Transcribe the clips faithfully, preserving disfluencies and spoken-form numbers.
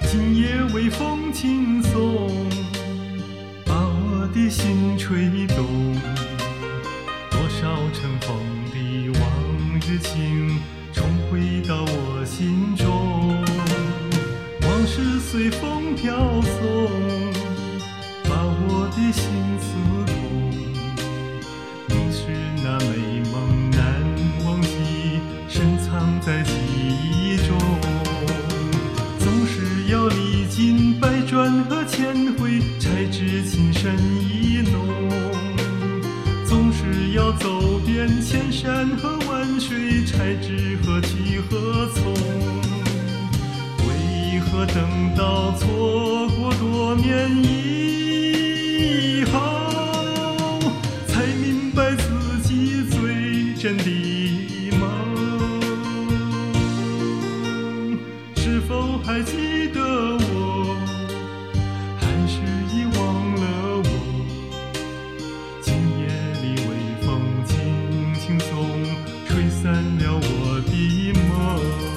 今夜微风轻送，把我的心吹动。多少尘封的往日情，重回到我心中。往事随风飘送，把我的心刺痛。你是那美梦难忘记，深藏在记忆中。总是要历经百转和千回，才知情深意浓。总是要走遍千山和万水，才知何去何从。为何等到错过多年以后，才明白自己最真的梦？是否还记得我，还是遗忘了我？今夜里微风轻轻送，吹散了我的梦。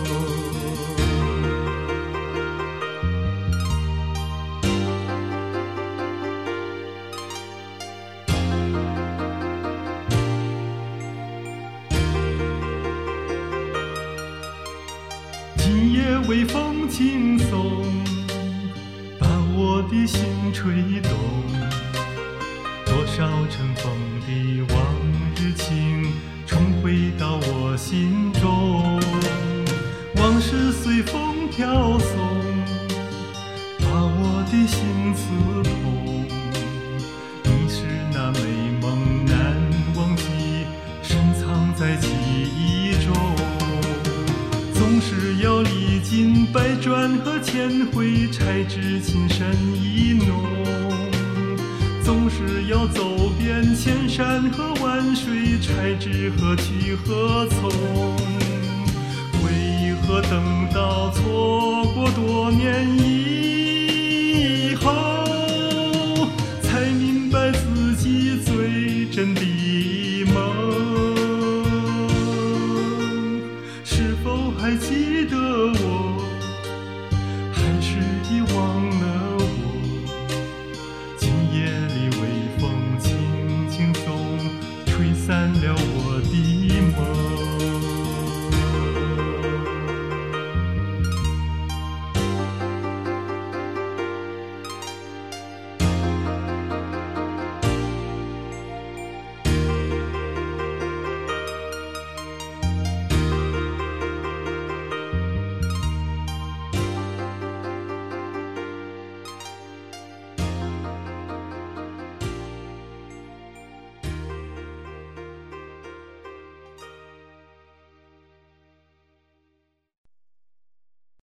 今夜微风轻送，把我的心吹动。多少尘封的往日情，重回到我心中。往事随风飘送，把我的心刺痛。你是那美梦难忘记，深藏在记忆中。总是要历经百转和千回，才知情深意浓。总是要走遍千山和万水，才知何去何从。为何等到错过多年以后，才明白自己最真的梦？是否还记得我，